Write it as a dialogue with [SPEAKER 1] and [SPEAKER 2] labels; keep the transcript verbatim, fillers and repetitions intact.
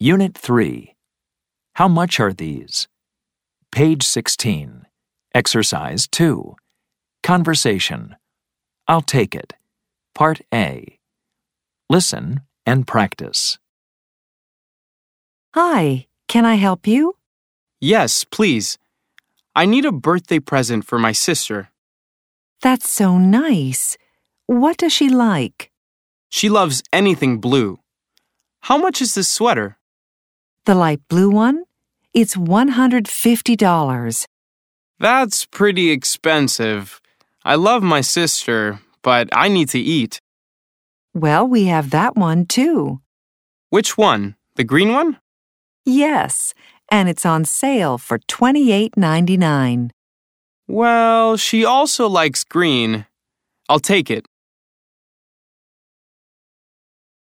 [SPEAKER 1] Unit three. How much are these? Page sixteen. Exercise two. Conversation. I'll take it. Part A. Listen and practice.
[SPEAKER 2] Hi, can I help you?
[SPEAKER 3] Yes, please. I need a birthday present for my sister.
[SPEAKER 2] That's so nice. What does she like?
[SPEAKER 3] She loves anything blue. How much is this sweater?
[SPEAKER 2] The light blue one? It's one hundred fifty dollars.
[SPEAKER 3] That's pretty expensive. I love my sister, but I need to eat.
[SPEAKER 2] Well, we have that one too.
[SPEAKER 3] Which one? The green one?
[SPEAKER 2] Yes, and it's on sale for twenty-eight ninety-nine.
[SPEAKER 3] Well, she also likes green. I'll take it.